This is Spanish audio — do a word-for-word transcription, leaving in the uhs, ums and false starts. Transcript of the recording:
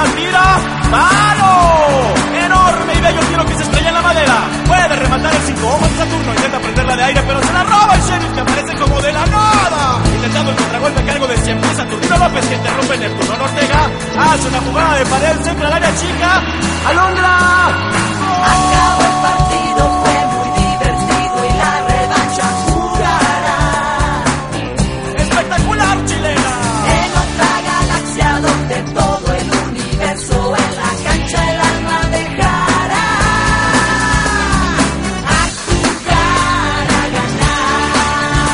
la tira. ¡Palo! Enorme y bello tiro que se estrella en la madera. Puede rematar el cinco ojos de Saturno. Intenta prenderla de aire, pero se la roba el sheriff, que aparece como de la nada. Intentando el contragolpe a cargo de cien pies Saturnino López, que interrumpe Neptuno Ortega. Hace una jugada de pared, centra al área chica. ¡Alondra! ¡Gol!